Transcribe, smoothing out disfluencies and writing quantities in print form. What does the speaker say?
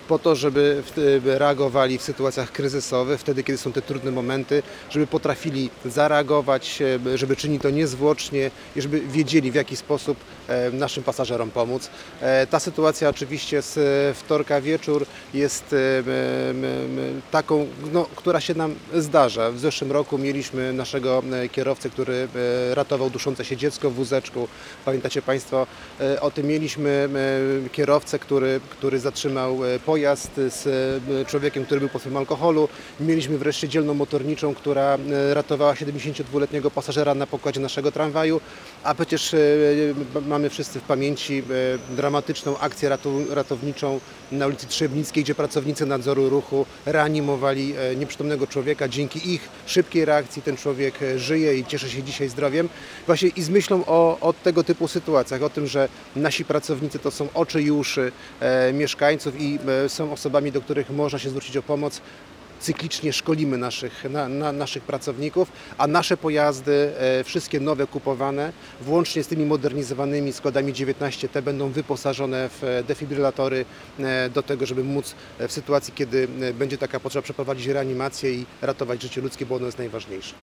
po to, żeby reagowali w sytuacjach kryzysowych, wtedy kiedy są te trudne momenty, żeby potrafili zareagować, żeby czynić to niezwłocznie i żeby wiedzieli, w jaki sposób naszym pasażerom pomóc. Ta sytuacja oczywiście z wtorka wieczór jest taką, która się nam zdarza. W zeszłym roku mieliśmy naszego kierowcę, który ratował duszące się dziecko w wózeczku. Pamiętacie Państwo o tym? Mieliśmy kierowcę, który zatrzymał pojazd z człowiekiem, który był pod wpływem alkoholu. Mieliśmy wreszcie dzielną motorniczą, która ratowała 72-letniego pasażera na pokładzie naszego tramwaju, a przecież mamy wszyscy w pamięci dramatyczną akcję ratowniczą na ulicy Trzebnickiej, gdzie pracownicy nadzoru ruchu reanimowali nieprzytomnego człowieka. Dzięki ich szybkiej reakcji ten człowiek żyje i cieszy się dzisiaj zdrowiem. Właśnie i z myślą o tego typu sytuacjach, o tym, że nasi pracownicy to są oczy i uszy mieszkańców i są osobami, do których można się zwrócić o pomoc. Cyklicznie szkolimy naszych pracowników, a nasze pojazdy, wszystkie nowe kupowane, włącznie z tymi modernizowanymi składami 19T, będą wyposażone w defibrylatory do tego, żeby móc w sytuacji, kiedy będzie taka potrzeba, przeprowadzić reanimację i ratować życie ludzkie, bo ono jest najważniejsze.